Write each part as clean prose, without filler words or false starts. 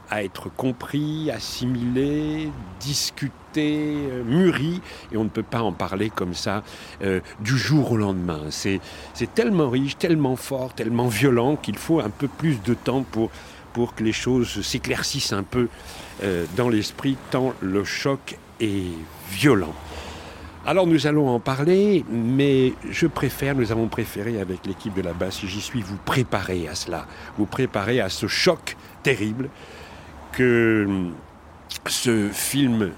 à être compris, assimilé, discuté, mûri, et on ne peut pas en parler comme ça du jour au lendemain. C'est tellement riche, tellement fort, tellement violent qu'il faut un peu plus de temps pour que les choses s'éclaircissent un peu dans l'esprit, tant le choc est violent. Alors nous allons en parler, mais nous avons préféré avec l'équipe de la Basse, j'y suis, vous préparer à cela, vous préparer à ce choc terrible que ce film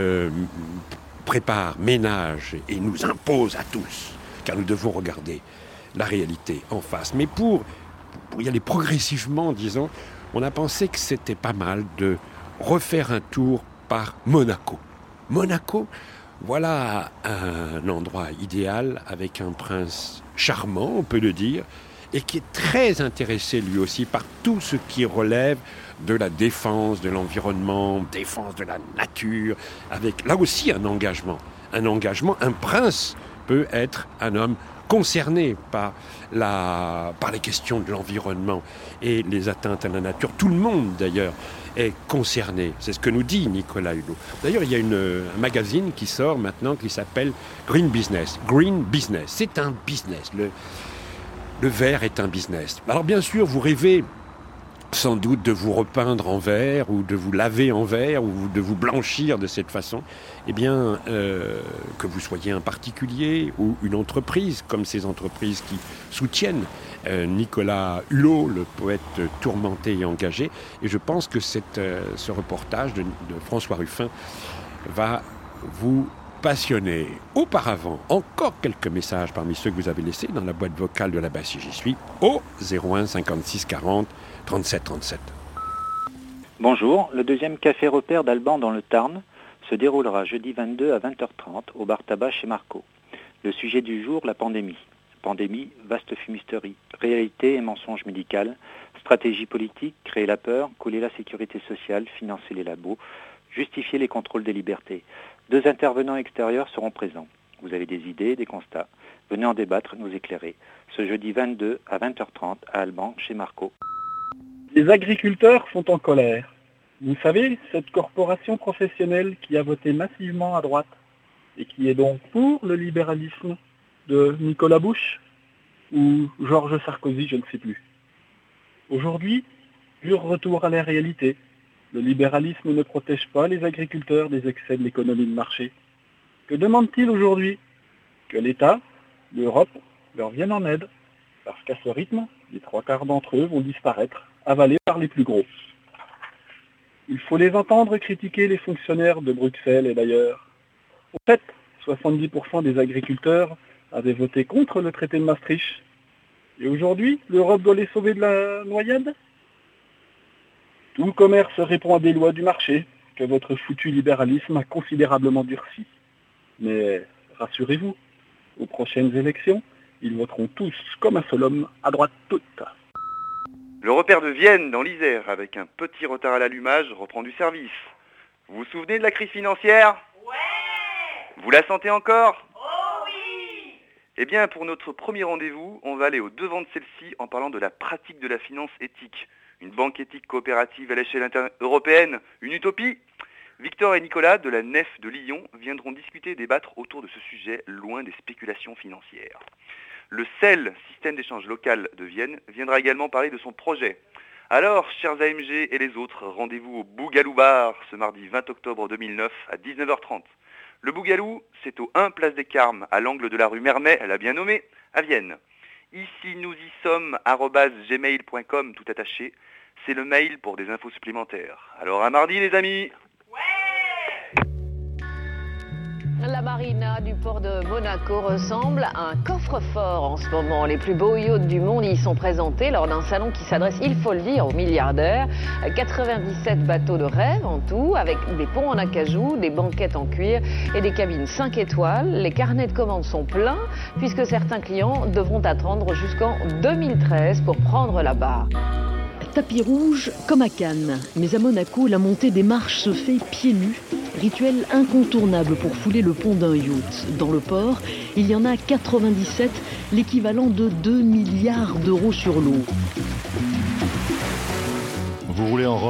prépare, ménage et nous impose à tous, car nous devons regarder la réalité en face. Mais pour y aller progressivement, disons, on a pensé que c'était pas mal de refaire un tour par Monaco. Monaco, voilà un endroit idéal avec un prince charmant, on peut le dire, et qui est très intéressé lui aussi par tout ce qui relève de la défense de l'environnement, défense de la nature, avec là aussi un engagement. Un prince peut être un homme concerné par les questions de l'environnement et les atteintes à la nature. Tout le monde d'ailleurs est concerné. C'est ce que nous dit Nicolas Hulot. D'ailleurs, il y a un magazine qui sort maintenant qui s'appelle Green Business. Green Business, c'est un business. Le vert est un business. Alors bien sûr, vous rêvez sans doute de vous repeindre en vert ou de vous laver en vert ou de vous blanchir de cette façon. Eh bien, que vous soyez un particulier ou une entreprise, comme ces entreprises qui soutiennent Nicolas Hulot, le poète tourmenté et engagé. Et je pense que ce reportage de François Ruffin va vous passionner. Auparavant, encore quelques messages parmi ceux que vous avez laissés dans la boîte vocale de la Basse, j'y suis, au 01 56 40 37 37. Bonjour, le deuxième café repère d'Alban dans le Tarn se déroulera jeudi 22 à 20h30 au bar tabac chez Marco. Le sujet du jour, la pandémie. Pandémie, vaste fumisterie, réalité et mensonge médical, stratégie politique, créer la peur, coller la sécurité sociale, financer les labos, justifier les contrôles des libertés. 2 intervenants extérieurs seront présents. Vous avez des idées, des constats. Venez en débattre, nous éclairer. Ce jeudi 22 à 20h30 à Alban chez Marco. Les agriculteurs sont en colère. Vous savez, cette corporation professionnelle qui a voté massivement à droite et qui est donc pour le libéralisme de Nicolas Bush ou Georges Sarkozy, je ne sais plus. Aujourd'hui, dur retour à la réalité. Le libéralisme ne protège pas les agriculteurs des excès de l'économie de marché. Que demande-t-il aujourd'hui ? Que l'État, l'Europe, leur viennent en aide. Parce qu'à ce rythme, les 3/4 d'entre eux vont disparaître, avalés par les plus gros. Il faut les entendre critiquer les fonctionnaires de Bruxelles et d'ailleurs. En fait, 70% des agriculteurs avaient voté contre le traité de Maastricht. Et aujourd'hui, l'Europe doit les sauver de la noyade ? Tout le commerce répond à des lois du marché que votre foutu libéralisme a considérablement durci. Mais rassurez-vous, aux prochaines élections, ils voteront tous comme un seul homme, à droite toute. Le repère de Vienne, dans l'Isère, avec un petit retard à l'allumage, reprend du service. Vous vous souvenez de la crise financière ? Ouais ! Vous la sentez encore ? Oh oui ! Eh bien, pour notre premier rendez-vous, on va aller au devant de celle-ci en parlant de la pratique de la finance éthique. Une banque éthique coopérative à l'échelle européenne, une utopie ? Victor et Nicolas de la Nef de Lyon viendront discuter et débattre autour de ce sujet loin des spéculations financières. Le CEL, système d'échange local de Vienne, viendra également parler de son projet. Alors, chers AMG et les autres, rendez-vous au Bougalou Bar ce mardi 20 octobre 2009 à 19h30. Le Bougalou, c'est au 1 Place des Carmes, à l'angle de la rue Mermet, elle a bien nommé, à Vienne. Ici, nous y sommes, @gmail.com, tout attaché. C'est le mail pour des infos supplémentaires. Alors à mardi les amis. La marina du port de Monaco ressemble à un coffre-fort en ce moment. Les plus beaux yachts du monde y sont présentés lors d'un salon qui s'adresse, il faut le dire, aux milliardaires. 97 bateaux de rêve en tout, avec des ponts en acajou, des banquettes en cuir et des cabines 5 étoiles. Les carnets de commandes sont pleins puisque certains clients devront attendre jusqu'en 2013 pour prendre la barre. Tapis rouge comme à Cannes, mais à Monaco, la montée des marches se fait pieds nus. Rituel incontournable pour fouler le pont d'un yacht. Dans le port, il y en a 97, l'équivalent de 2 milliards d'euros sur l'eau. Vous roulez en Rolls ?